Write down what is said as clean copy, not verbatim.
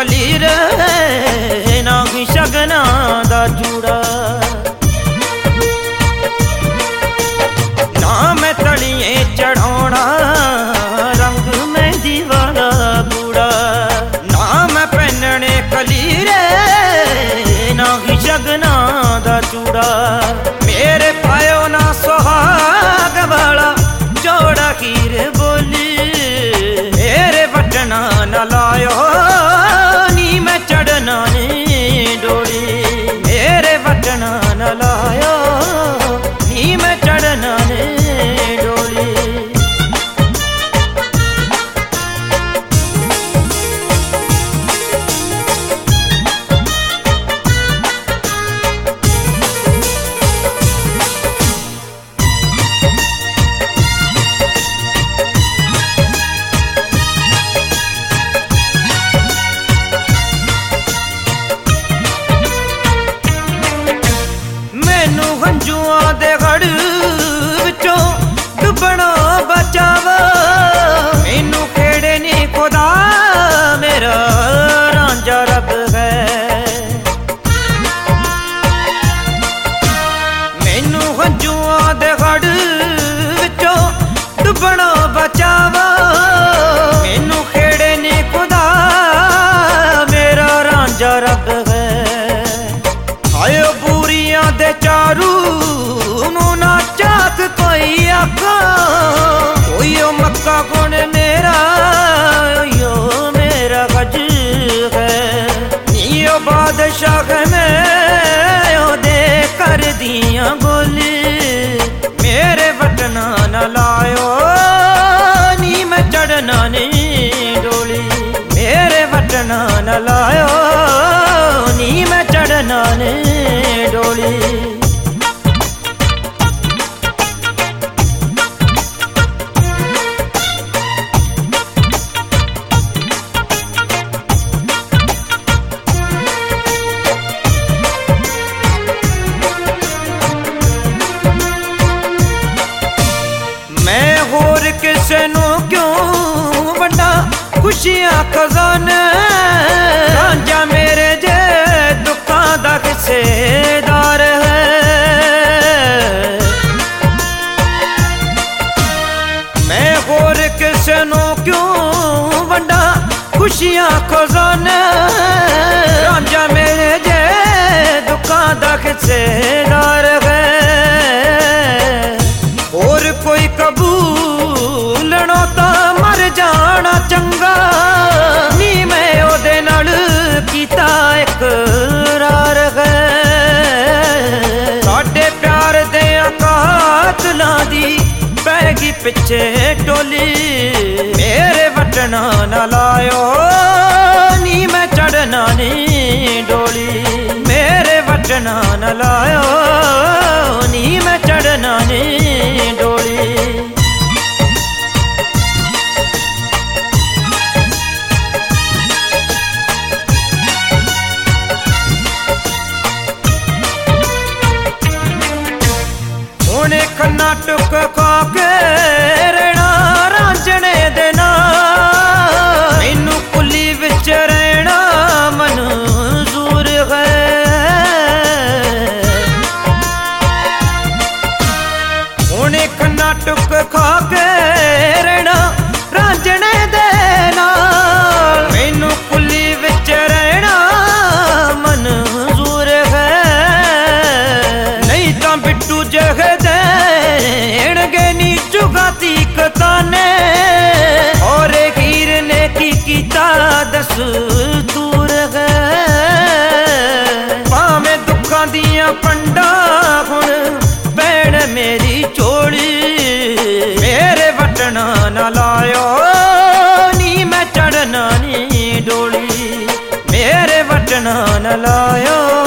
कलीर ना ही शगना दा चूड़ा। ना मैं तलिए चढ़ाना रंग मेहंदी वाला बूढ़ा। ना मैं पहनने कलीर ना ही शगना दा चूड़ा। मेरे पायो ना सुहाग वाला जोड़ा हीर बोली। मेरे बटना न लायो नी मैं चढ़ना नी डोली। मेरे बटना न लायो नी मैं चढ़ना नी डोली। मैनू हंजुआं दे गढ़ विचों डुबना बचावा। मैनू खेड़े नी खुदा मेरा रांझा रब है। मैनू हंजुआं दे गढ़ विचों डुबना बचावा। मैनू खेड़े नी खुदा मेरा रांझा रब है। आयो बूरियां दे चारू नू ना चाक कोई आखा। कोई मक्का गुण मेरा यो मेरा गज है। नियो बादशाह में ओ दे कर दिया बोली। मेरे बटना न लायो नी मैं चढ़ना नी डोली। मेरे बटना न लायो नी मैं चढ़ना नी डोली। मैं होर किसे नू क्यों वंडा खुशियां खजाने। रांझा मेरे जे दुखां दा हिस्सेदार है। मैं होर किसे नू क्यों वंडा खुशियां खजाने। रांझा मेरे जे दुखां दा हिस्सेदार है। और कोई कबूलनो ता मर जाना चंगा। नी मैं ओदे नाल कीता इकरार है। साडे प्यार दे कातलां दी पैगी पिछे टोली। मेरे बटना न लायो नी मैं चढ़ना नी डोली। मेरे बटना न लायो नी मैं चढ़ना नी डोली। हुणे खन्ना टुक खा के रहना रांझणे दे नाल। मैनू कुली विच रहना मंजूर है। हुणे खन्ना टुक खा के रहना रांझणे दे नाल। मैनू कुली विच रहना मंजूर है। नहीं तां बिट्टू जग देणगे नी जुगाती कताने। और हीर ने की कीता दस्तूर है। भावें दुखां दियां पंडा हुण भैण मेरी चोली। मेरे बटना न लायो नी मैं चढ़ना नी डोली। मेरे बटना न लायो